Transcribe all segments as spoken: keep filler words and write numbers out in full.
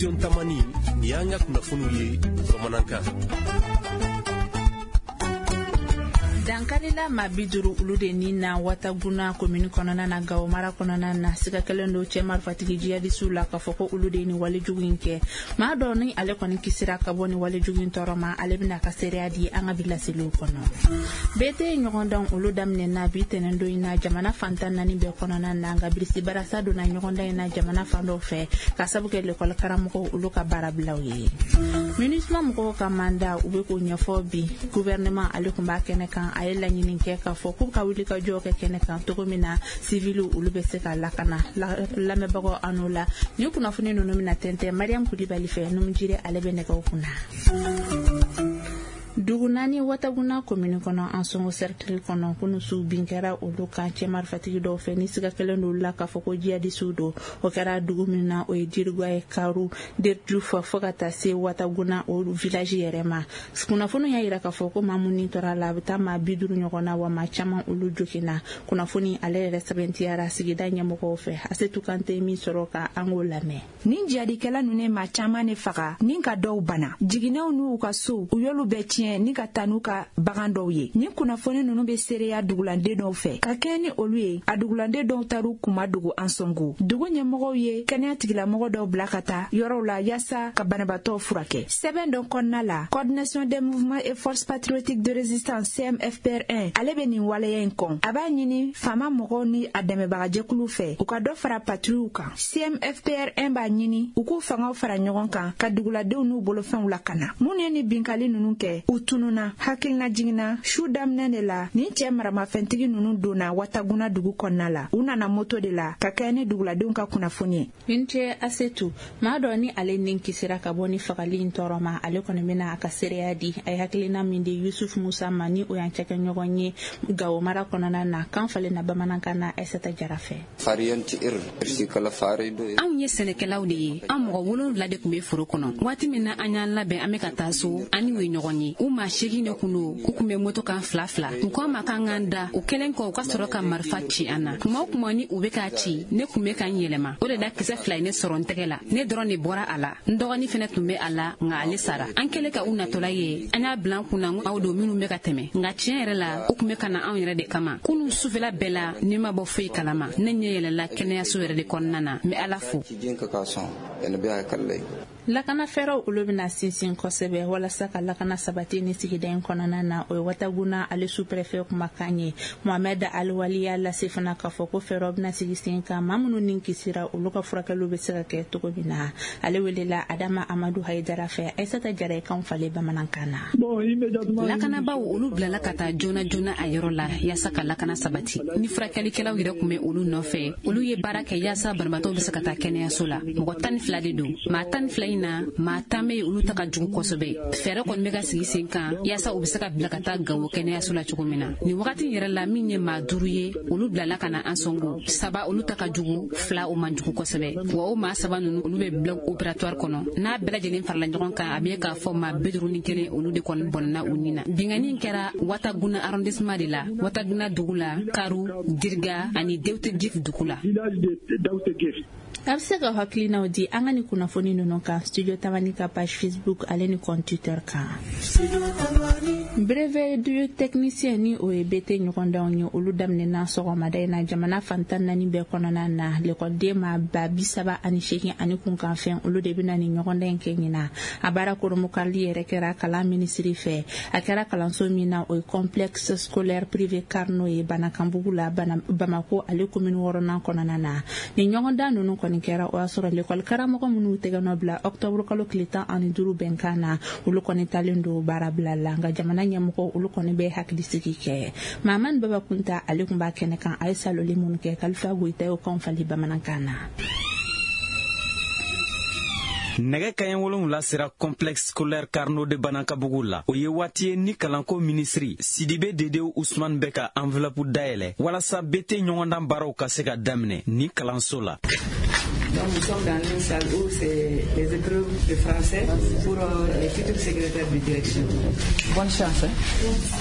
Studio Tamani ni y'an ka kunnafoniw ye bamanankan. Dankalila mabiduru ulu de ni na wataguna komini kɔnɔna na Gawo mara kɔnɔna na siga kelen do cɛ marifatigi jihadisu la ka fɔ ko ulu de ni wale jugu in kɛ maa dɔ ni ale kɔni kisira ka bɔ ni wale jugu in tɔɔrɔ ma ale bɛna ka seereya di an ka bilaseliw kɔnɔ bete ɲɔgɔndan olu daminɛ na bi tɛnɛn do in na jamana fantan naani bɛɛ kɔnɔna na nka birisi barasa donna ɲɔgɔndan in na jamana fan dɔw fɛ ka sabu kɛ lekɔli karamɔgɔw olu ka baara bilaw ye MINUSMA mɔgɔw ka manda u bɛ k'o ɲɛfɔ bi gouvernement ale kun b'a kɛnɛ kan a ye laɲini kɛ k'a fɔ k'u ka wuli ka jɔ kɛ kɛnɛ kan cogo min na civiliw olu bɛ se ka lakana lamɛnbagaw an'o la ni kunnafoni ninnu bɛna tɛntɛn Mariam Kulibali fɛ numujire ale bɛ nɛgɛw kunna. Dugu naani wataguna komini kɔnɔ an sɔngɔ cercle kɔnɔ kunu su bin kɛra olu kan cɛ marifatigi dɔw fɛ ni siga kelen dɔw la k'a fɔ ko jihadisiw don o kɛra dugu min na o ye Dirigwa ye Karu Derju fɔ fɔ ka taa se wataguna o village yɛrɛ ma kunnafoni y'a jira k'a fɔ ko maa mun ni tɔra la a bɛ taa maa bi duuru ɲɔgɔn na wa maa caman olu joginna kunnafoni ale yɛrɛ sɛbɛntiyara sigida ɲɛmɔgɔw fɛ Asetu Kante min sɔrɔ ka an k'o lamɛn. Ni jihadikɛla ninnu maa caman ne faga ni ka dɔw bana jiginɛw n'u ka so u y'olu bɛɛ tiɲɛ ni ka taa n'u ka bagan dɔw ye ni kunnafoni ninnu bɛ seereya dugulanden dɔw fɛ ka kɛ ni olu ye a dugulanden dɔw taru kuma dugu an sɔngo dugu ɲɛmɔgɔw ye kɛnɛya tigilamɔgɔ dɔw bila ka taa yɔrɔw la yaasa ka banabaatɔw furakɛ sɛbɛn dɔ kɔnɔna la coordination des mouvements et forces patriotiques de résistance C M F P R un ale bɛ nin waleya in kɔn a b'a ɲini faama mɔgɔw ni a dɛmɛbagajɛkulu fɛ u ka dɔ fara patriotiw kan C M F P R un b'a ɲini u k'u fangaw fara ɲɔgɔn kan ka duguladenw n'u bolofɛnw lakana mun ye ni binkali ninnu kɛ u tununa hakilina jiginna su daminɛ de la ni cɛ maramafɛntigi ninnu donna wataguna dugu kɔnɔna la u nana moto de la ka kɛ ni duguladenw ka kunnafoni ye Binche Asetu maa dɔ ni ale nin kisira ka bɔ ni fagali in tɔɔrɔ ma ale kɔni bɛna a ka seereya di a ye hakilina min di Yusuf Musa ma ni o y'an cɛkɛ ɲɔgɔn ye Gawo mara kɔnɔna na kan falen na bamanankan na Aissata Jara fɛ anw ye sɛnɛkɛlaw de ye an mɔgɔ wolonwula de tun bɛ foro kɔnɔ waati min na an y'an labɛn an bɛ ka taa so an ni u ye ɲɔgɔn ye u maa seegin de kun don u kun bɛ moto kan fila fila u k'an ma k'an k'an da u kɛlen kɔ u ka sɔrɔ ka marifa ci an na kuma o kuma ni u bɛ k'a ci ne kun bɛ ka n yɛlɛma o de la kisɛ fila ye ne sɔrɔ n tɛgɛ la ne dɔrɔn de bɔra a la n dɔgɔnin fɛnɛ tun bɛ a la nka ale sara an kɛlen ka u natɔla ye an y'a bila an kun na aw don minnu bɛ ka tɛmɛ nka tiɲɛ yɛrɛ la u kun bɛ ka na anw yɛrɛ de kama kunun sufɛla bɛɛ la ne ma bɔ foyi kalama ne ɲɛ yɛlɛla kɛnɛyaso yɛrɛ de kɔnɔna na n bɛ ala fo. Lakana fɛrɛw olu bɛna sinsin kosɛbɛ walasa ka lakana sabati ni sigida in kɔnɔna na o ye wataguna ale sous-préfet kumakan ye Mohamed Alwali y'a lase fana k'a fɔ ko fɛrɛw bɛna sigi sen kan maa minnu ni kisira olu ka furakɛliw bɛ se ka kɛ cogo min na ale welela Adama Amadu Haidara fɛ Aissata Jara kan falen bamanankan na. Lakanabaw olu bilala ka taa joona joona a yɔrɔ la yaasa ka lakana sabati ni furakɛlikɛlaw yɛrɛ kun bɛ olu nɔfɛ olu ye baara kɛ yaasa banabaatɔw bɛ se ka taa kɛnɛyaso la mɔgɔ tan ni fila de don maa tan ni fila na maa tan bɛ olu ta ka jugu kosɛbɛ fɛɛrɛ kɔni bɛ ka sigi sen kan yaasa u bɛ se ka bila ka taa Gawo kɛnɛyaso la cogo min na nin wagati yɛrɛ la min ye maa duuru ye olu bilala ka na an sɔngo saba olu ta ka jugu fila o man jugu kosɛbɛ wa o maa saba ninnu olu bɛ bloc opératoire kɔnɔ n'a bɛɛ lajɛlen farala ɲɔgɔn kan a bɛ k'a fɔ maa bi duuru ni kelen olu de kɔni bɔnna u ni na bingani kɛra Wataguna arrondissement de la Wataguna dugu la Karu Dirga ani Dewte Gif dugu la. A bɛ se ka hakilinaw di an ka ni kunnafoni ninnu kan Studio Tamani ka page Facebook ale ni compte Twitter kan. Brevet du technicien ni o ye B T ɲɔgɔndanw ye olu daminɛna sɔgɔmada in na jamana fantan naani bɛɛ kɔnɔna na lekɔliden ma ba bi saba ani seegin ani kunkan fɛn olu de bɛna ni ɲɔgɔndan in kɛ ɲina a baara koromokali yɛrɛ kɛra kalan minisiri fɛ a kɛra kalanso min na o ye complexe scolaire privé Karno ye Banakanbugu la Bamako ale commune wɔɔrɔnan kɔnɔna na ni ɲɔgɔndan ninnu kɔni kɛra o y'a sɔrɔ lekɔli karamɔgɔ minnu tɛgɛ nɔ bila octobre kalo tile tan ani duuru bɛnkan na olu kɔni talen don baara bila la nka jamana ɲɛmɔgɔ olu kɔni bɛ hakilisigi kɛ Mahamani Baba Kunta ale kun b'a kɛnɛ kan a ye saloli minnu kɛ Kalifa Goyita y'o kan fali bamanankan na. Nɛgɛ kaɲɛ wolonwula sera complexe scolaire Karno de Banakabugu la o ye waati ye ni kalanko minisiri Sidibe Dedew Ousmane bɛ ka enveloppe dayɛlɛ walasa B T ɲɔgɔndan baaraw ka se ka daminɛ ni kalanso la. Donc nous sommes dans une salle où c'est les épreuves de français pour euh, les futurs secrétaires de direction. Bonne chance. Hein?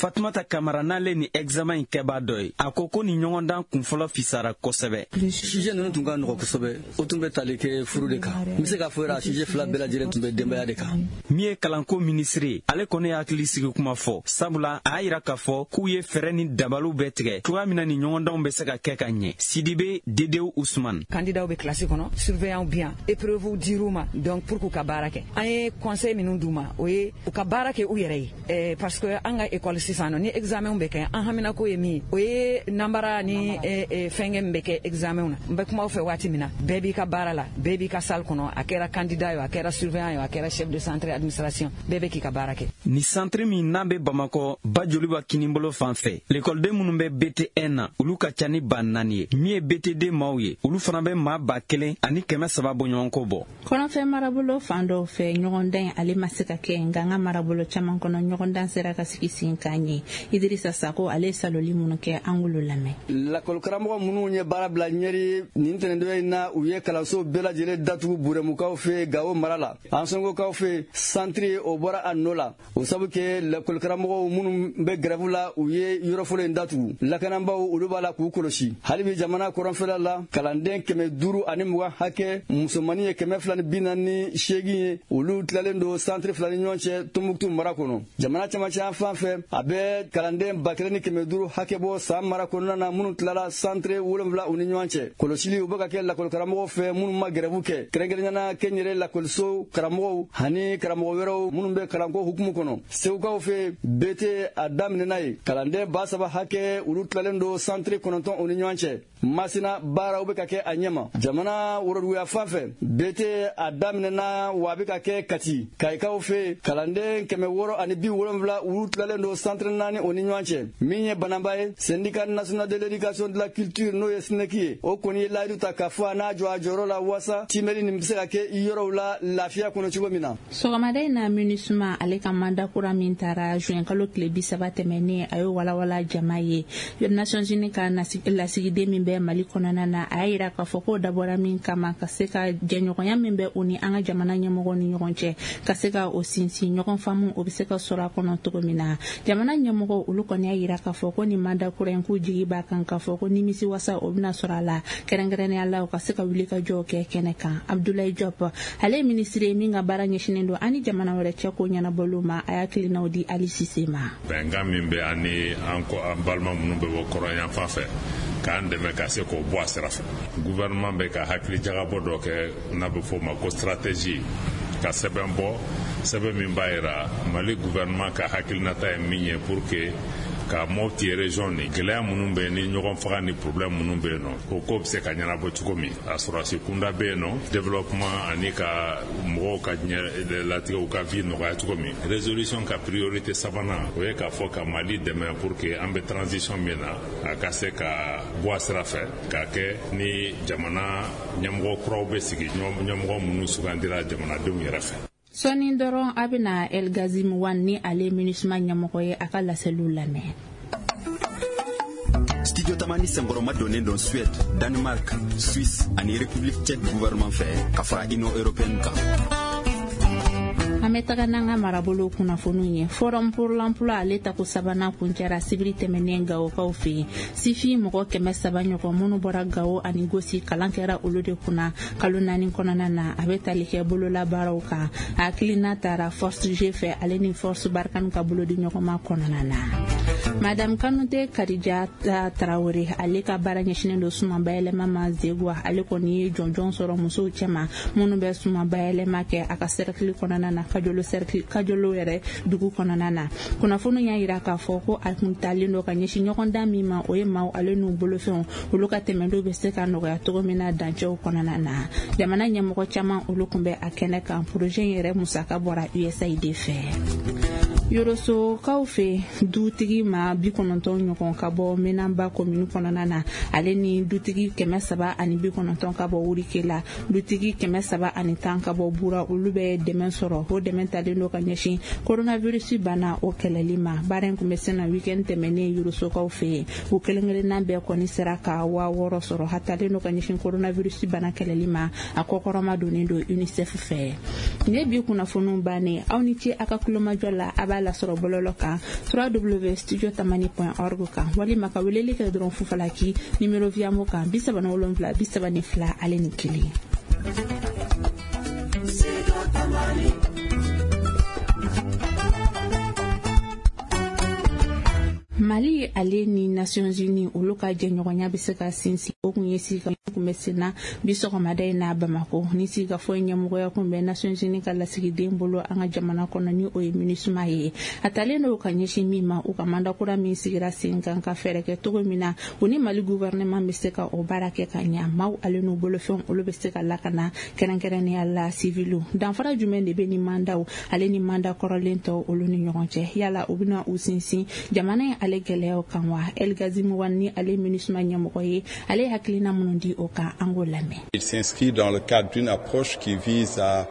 Fatumata Kamara n'ale ni examen in kɛba dɔ ye a ko ko ni ɲɔgɔndan kunfɔlɔ fisara kosɛbɛ. Sujet ninnu tun ka nɔgɔ kosɛbɛ o tun bɛ tali kɛ furu de kan n bɛ se k'a fɔ yɛrɛ a sujet fila bɛɛ lajɛlen tun bɛ denbaya de kan. Min ye kalanko minisiri ale kɔni ye hakili sigi kuma fɔ sabula a y'a yira k'a fɔ k'u ye fɛɛrɛ ni dabaliw bɛɛ tigɛ cogoya min na ni ɲɔgɔndanw bɛ se ka kɛ ka ɲɛ. Sidibe Dedewu Usman. Candidat bɛ classe kɔnɔ surveillant bien épreuve dir'u ma donc pour k'u ka baara kɛ an ye conseil minnu d'u ma o ye u ka baara kɛ u yɛrɛ ye eh, parce que an ka école sisan ni examen bɛ kɛ an hamina ko ye min o ye nambara ni eh, eh, fɛngɛ min bɛ kɛ examen na n bɛ kuma fɛ waati min na bɛɛ b'i ka baara la bɛɛ b'i ka salle kɔnɔ a kɛra candidat ye a kɛra surveillant ye a kɛra chef de centre administration bɛɛ bɛ k'i ka baara kɛ. Ni centre min n'an bɛ Bamakɔ ba Joliba Kinibolo fan fɛ l'écoleden minnu bɛ B T un na olu ka ca ni ba naani ye min ye B T deux maaw ye olu fana bɛ maa ba kelen ani kɛmɛ saba bɔɲɔgɔnko bɔ. Kɔnɔfɛn marabolo fan dɔw fɛ ɲɔgɔndan ale ma se ka kɛ nka an ka marabolo caman kɔnɔ ɲɔgɔndan sera ka sigi sen kan ye Idirisa Sako ale saloli minnu kɛ an k'olu lamɛn. Lakɔlikaramɔgɔ minnu ye baara bila ɲɛri nin tɛnɛndon in na u ye kalanso bɛɛ lajɛlen datugu Burɛmukaw fɛ Gawo mara la Ansongokaw fɛ centre o bɔra a nɔ la o sabu kɛ lakɔlikaramɔgɔw minnu bɛ grève la u ye yɔrɔ fɔlɔ in datugu lakanabaw olu b'a la k'u kɔlɔsi hali bi jamana kɔrɔnfɛla la kalanden kɛmɛ duuru ani mugan hakɛ musomanni ye kɛmɛ fila ni bi naani ni seegin ye olu tilalen don centre fila ni ɲɔgɔn cɛ Tombouctou mara kɔnɔ jamana camancɛ fan fɛ a bɛ kalanden ba kelen ni kɛmɛ duuru hakɛ bɔ san mara kɔnɔna na minnu tilala centre wolonwula u ni ɲɔgɔn cɛ kɔlɔsili u bɛ ka kɛ lakɔlikaramɔgɔw fɛ minnu ma grève kɛ kɛrɛnkɛrɛnnana kɛnyɛrɛ lakɔliso karamɔgɔw ani karamɔgɔ wɛrɛw minnu bɛ kalanko hukumu kɔnɔ segukaw fɛ B T a daminɛna ye kalanden ba saba hakɛ olu tilalen don centre kɔnɔntɔn u ni ɲɔgɔn cɛ Masina baaraw bɛ ka kɛ a ɲɛma jamana woroduguya fan fɛ B T a daminɛna wa a bɛ ka kɛ Kati Kayikaw fɛ kalanden kɛmɛ wɔɔrɔ ani bi wolonwula olu tilalen don centre naani u ni ɲɔgɔn cɛ min ye bananba ye syndicat national de l'éducation de la culture n'o ye SNEC ye o kɔni ye layidu ta k'a fɔ a n'a jɔ a jɔyɔrɔ la wasa timɛli nin bɛ se ka kɛ yɔrɔw la lafiya kɔnɔ cogo min na. Sɔgɔmada in na MINUSMA ale ka manda kura min taara juin kalo tile bi saba tɛmɛnen a ye walawala jama ye Nations Unies ka lasigiden min bɛ Mali kɔnɔna na a y'a yira k'a fɔ ko dabɔra min kama ka se ka jɛɲɔgɔnya min bɛ u ni an ka jamana ɲɛmɔgɔw ni ɲɔgɔn cɛ ka se ka o sinsin ɲɔgɔn faamu o bɛ se ka sɔrɔ a kɔnɔ cogo min na jamana ɲɛmɔgɔw olu kɔni y'a yira k'a fɔ ko ni manda kura in k'u jigi b'a kan k'a fɔ ko nimisi wasa o bɛna sɔrɔ a la kɛrɛnkɛrɛnnenya la u ka se ka wuli ka jɔ kɛ kɛnɛ kan Abdoulaye Diop ale ye minisiri ye min ka baara ɲɛsinnen don ani jamana wɛrɛ cɛ ko ɲɛnabɔliw ma a y'a hakilinaw di Ali Sise ma. Bɛnkan min bɛ ani an balima minnu bɛ bɔ kɔrɔnyan fan fɛ k'an dɛmɛ ka se k'o bɔ a sira fɛ gouvernement bɛ ka hakili jagabɔ dɔ kɛ n'a bɛ fɔ o ma ko stratégie ka sɛbɛn bɔ sɛbɛn min b'a yira Mali gouvernement ka hakilinata ye min ye pour que ka Mopti région ni gɛlɛya minnu bɛ ni ɲɔgɔn faga ni problème minnu bɛ yen nɔ o ko bɛ se ka ɲɛnabɔ cogo min a sɔrɔsi kunda bɛ yen nɔ développement ani ka mɔgɔw ka latigɛw ka vie nɔgɔya cogo min résolution ka priorité sabanan o ye k'a fɔ ka Mali dɛmɛ pour que an bɛ transition min na a ka se ka bɔ a sira fɛ k'a kɛ ni jamana ɲɛmɔgɔ kuraw bɛ sigi ɲɛmɔgɔ minnu sugandira jamanadenw yɛrɛ fɛ. Sɔni dɔrɔn a bɛna El Gazim Wan ni ale MINUSMA ɲɛmɔgɔ ye a ka laseliw lamɛn. Studio Tamani Sengoroma donnen don Suède, Danemark, Suisse ani République tchèque gouvernement fɛ ka fara Union européenne kan. An bɛ taga n'an ka marabolo kunnafoniw ye Forum pour l'emploi ale tako sabanan kuncɛra sibiri tɛmɛnen Gawokaw fɛ yen sifi mɔgɔ kɛmɛ saba ɲɔgɔn minnu bɔra Gawo ani Gosi kalan kɛra olu de kunna kalo naani kɔnɔna na a bɛ tali kɛ bololabaaraw kan a hakilina taara Force G fɛ ale ni Force Barkan ka bolodi ɲɔgɔnma kɔnɔna na. Madame Kanute Kadija Traoré ale ka baara ɲɛsinnen don suma bayɛlɛma ma Zegwa ale kɔni ye jɔnjɔn sɔrɔ musow cɛma minnu bɛ suma bayɛlɛma kɛ a ka cercle kɔnɔna na Kajolo cercle Kajolo yɛrɛ dugu kɔnɔna na kunnafoni y'a yira k'a fɔ ko a kun talen don ka ɲɛsin ɲɔgɔndan min ma o ye maaw ale n'u bolofɛnw olu ka tɛmɛdenw bɛ se ka nɔgɔya cogo min na dancɛw kɔnɔna na jamana ɲɛmɔgɔ caman olu kun bɛ a kɛnɛ kan projet yɛrɛ musaka bɔra U S A I D fɛ. Yorosokaw fɛ dutigi ma bi kɔnɔntɔn ɲɔgɔn ka bɔ Menanba commune kɔnɔna na ale ni dutigi kɛmɛ saba ani bi kɔnɔntɔn ka bɔ Wurikela dutigi kɛmɛ saba ani tan ka bɔ Bura olu bɛ dɛmɛ sɔrɔ o dɛmɛ talen don ka ɲɛsin coronavirus bana o kɛlɛli ma baara in kun bɛ se na weekend tɛmɛnen Yorosokaw fɛ o kelen-kelenna bɛɛ kɔni sera ka waa wɔɔrɔ sɔrɔ hatalen don ka ɲɛsin coronavirus bana kɛlɛli ma a kɔkɔrɔma donnen don UNICEF fɛ ne bi kunnafoniw bannen aw ni ce a ka kulomajɔ la a b'a b'a lasɔrɔ bɔlɔlɔ kan w w w studio tamani point org kan walima ka weleli kɛ dɔrɔn fufalaki nimero viamo kan bi saba ni wolonwula bi saba ni fila ale ni kelen. Mali ale ni Nations Unies olu ka jɛɲɔgɔnya bɛ se ka sinsin o kun ye sika kun bɛ senna bi sɔgɔmada in na Bamako ni sika fɔ ɲɛmɔgɔya kun bɛ Nations Unies ka lasigiden bolo an ka jamana kɔnɔ ni o ye MINUSMA ye a talen n'o ka ɲɛsin min ma u ka mandakura min sigira sen kan ka fɛɛrɛ kɛ cogo min na o ni Mali gouvernement bɛ se ka o baara kɛ ka ɲɛ maaw ale n'u bolofɛnw olu bɛ se ka lakana kɛrɛnkɛrɛnnenya la civiliw danfara jumɛn de bɛ ni mandaw ale ni manda kɔrɔlen tɔw olu ni ɲɔgɔn cɛ yala u bɛna u sinsin jamana ye ale gɛlɛyaw kan wa Elgazim Wan ni ale MINUSMA ɲɛmɔgɔ ye ale hakilina minnu di o kan an k'o lamɛn. Il s'inscrit dans le cadre d'une approche qui vise à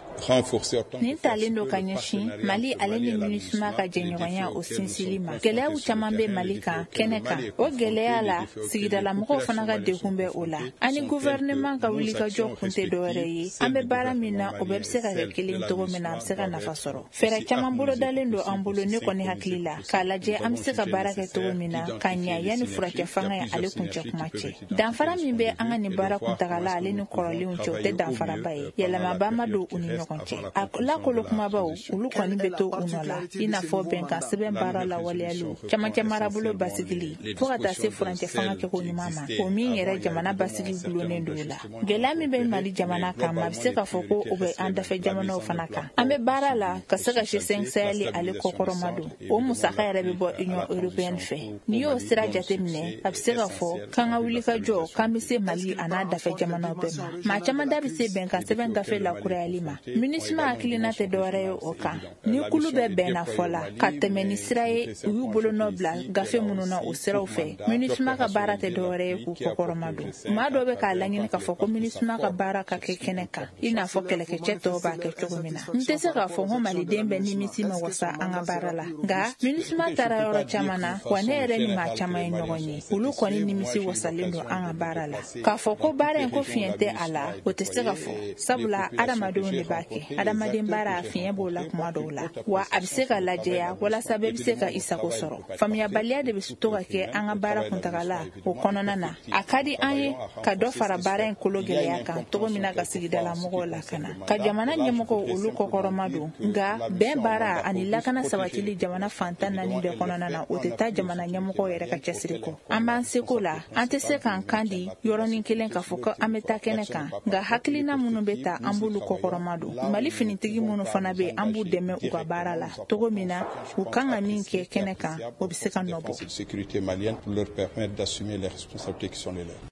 nin talen do ka ɲɛsin Mali ale ni MINUSMA ka jɛɲɔgɔnya o sinsili ma gɛlɛyaw caman bɛ Mali kan kɛnɛ kan o gɛlɛya la sigidalamɔgɔw fana ka degun bɛ o la ani gouvernement ka wulikajɔ kun tɛ dɔwɛrɛ ye an bɛ baara min na o bɛɛ bɛ se ka kɛ kelen cogo min na an bɛ se ka nafa sɔrɔ fɛɛrɛ caman bolo dalen do an bolo ne kɔni hakili la k'a lajɛ an bɛ se ka baara kɛ cogo min na ka ɲɛ yanni furakɛ fanga ye ale kuncɛ kuma cɛ danfara min bɛ an ka nin baara kuntagala ale ni kɔrɔlenw cɛ o tɛ danfaraba ye yɛlɛmaba ma don u ni ɲɔgɔn a lakolo kumabaw olu kɔni bɛ to u nɔ la i n'a fɔ bɛnkan sɛbɛn baara la waleyaliw camancɛ marabolo basigili fo ka taa se furancɛ fanga kɛko ɲuman ma o min yɛrɛ jamana basigi gulonnen do la gɛlɛya min bɛ Mali jamana kan ma a bɛ se ka fɔ ko o bɛ an dafɛ jamanaw fana kan an bɛ baara la ka se ka G cinq Sahel ale kɔkɔrɔma don o musaka yɛrɛ bɛ bɔ Union Européenne fɛ n'i y'o sira jateminɛ a bɛ se ka fɔ k'an ka wuli ka jɔ k'an bɛ se Mali a n'a dafɛ jamanaw bɛɛ ma maa caman da bɛ se bɛnkan sɛbɛn gafe lakurayali ma MINUSMA hakilina tɛ dɔwɛrɛ ye o kan ni kulu bɛ bɛnna fɔ la ka tɛmɛ ni sira ye u y'u bolo nɔ bila gafe minnu na o siraw fɛ MINUSMA ka baara tɛ dɔwɛrɛ ye k'u kɔkɔrɔma don maa dɔw bɛ k'a laɲini k'a fɔ ko MINUSMA ka baara ka kɛ kɛnɛ kan i n'a fɔ kɛlɛkɛcɛ tɔw b'a kɛ cogo min na n tɛ se k'a fɔ ko maliden bɛ nimisi ma wasa an ka baara la nka MINUSMA taara yɔrɔ caman na wa ne yɛrɛ ni maa caman ye ɲɔgɔn ye olu kɔni nimisi wasalen don an ka baara la k'a fɔ ko baara in ko fiɲɛ tɛ a la o tɛ se ka fɔ sabula adamadenw de b'a kɛ adamaden baara fiɲɛ b'o la kuma dɔw la wa a bɛ se ka lajɛya walasa bɛɛ bɛ se ka i sago sɔrɔ faamuyabaliya de bɛ to ka kɛ an ka baara kuntagala o kɔnɔna na a ka di an ye ka dɔ fara baara in kolo gɛlɛya kan cogo min na ka sigidala mɔgɔw lakana ka jamana ɲɛmɔgɔw olu kɔkɔrɔma don nka bɛn baara ani lakana sabatili jamana fantan naani bɛɛ kɔnɔna na o tɛ taa jamana ɲɛmɔgɔw yɛrɛ ka cɛsiri kɔ an b'an seko la an tɛ se k'an kan di yɔrɔnin kelen k'a fɔ ko an bɛ taa kɛnɛ kan nka hakilina minnu bɛ ta an b'olu kɔkɔrɔma don Mali finitigi minnu fana bɛ an b'u dɛmɛ u ka baara la cogo min na u kan ka min kɛ kɛnɛ kan o bɛ se ka nɔ bɔ